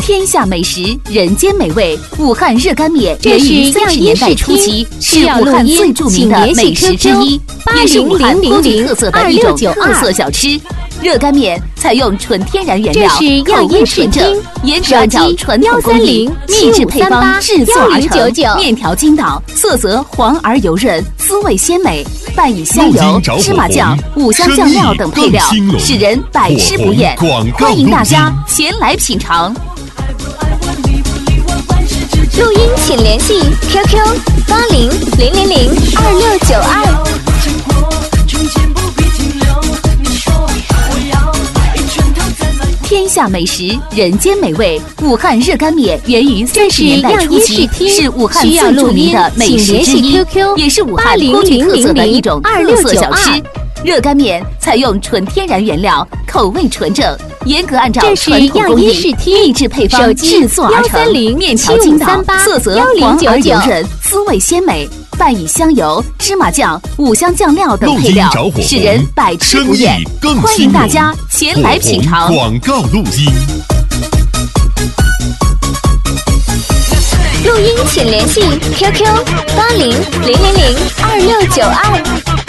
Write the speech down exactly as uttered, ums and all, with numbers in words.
天下美食，人间美味。武汉热干面源于三十年代初期，是武汉最著名的美食之一，也是武汉颇具特色的一种特色小吃。热干面采用纯天然原料，口味纯正，严格按照传统工艺、秘制配方制作而成。面条筋道，色泽黄而油润，滋味鲜美，拌以香油、芝麻酱、五香酱料等配料，使人百吃不厌。欢迎大家前来品尝。 录音请联系 Q Q 八零零零零二六九二。 天下美食，人间美味。武汉热干面源于三十年代初期，是武汉最著名的美食之一，也是武汉颇具特色的一种特色小吃。热干面采用纯天然原料，口味纯正，严格按照传统工艺、秘制配方制作而成。面条筋道，色泽黄而油润，滋味鲜美，拌以香油、芝麻酱、五香酱料等配料，使人百吃不厌。欢迎大家前来品尝。 广告录音。 录音请联系 Q Q 八零零零零二六九二。